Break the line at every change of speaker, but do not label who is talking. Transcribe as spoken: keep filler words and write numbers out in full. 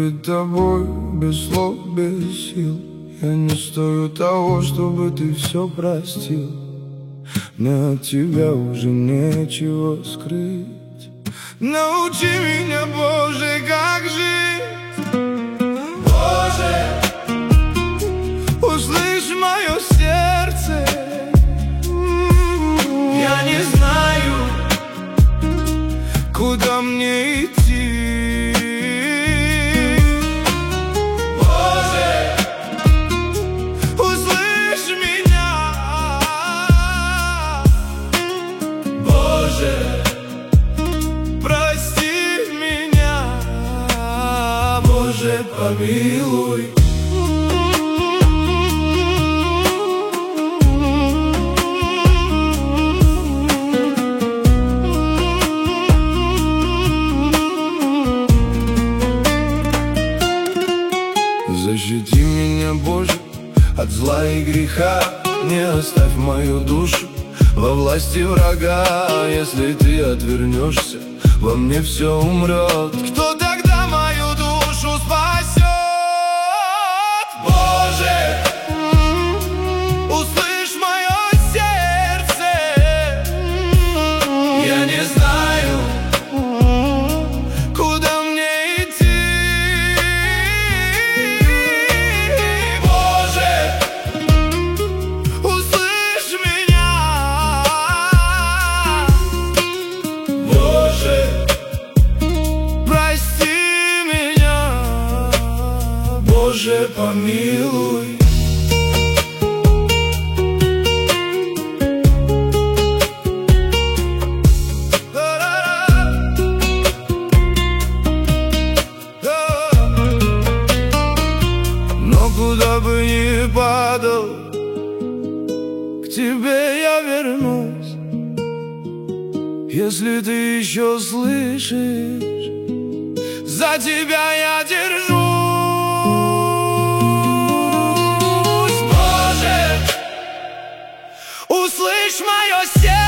перед тобой без слов, без сил. Я не стою того, чтобы ты все простил. Мне от тебя уже нечего скрыть. Научи меня, Боже, как жить. Боже, услышь мое сердце. Я не знаю, куда мне идти. Боже, услышь меня. Боже, прости меня. Боже, помилуй. Защити меня, Боже, от зла и греха. Не оставь мою душу во власти врага. Если ты отвернешься, во мне все умрет. Кто тогда мою душу спасет? Боже, услышь мое сердце. Я не знаю, куда мне идти. Боже, услышь меня. Боже, прости меня. Боже, помилуй. Но куда бы ни падал, к тебе я вернусь. Если ты еще слышишь, за тебя я держусь. Боже, услышь мое сердце.